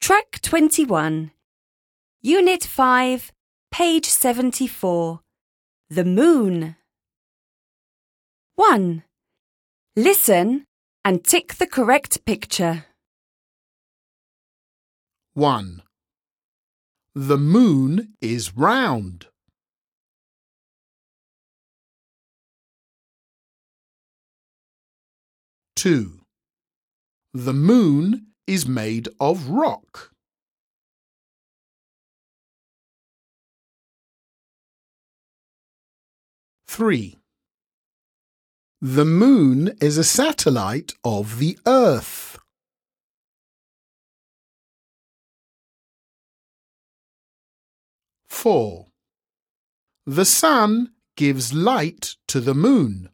Track 21, Unit 5, page 74. The moon. 1. Listen and tick the correct picture. 1. The moon is round. 2. The moon is made of rock. 3. The moon is a satellite of the Earth. 4. The sun gives light to the moon.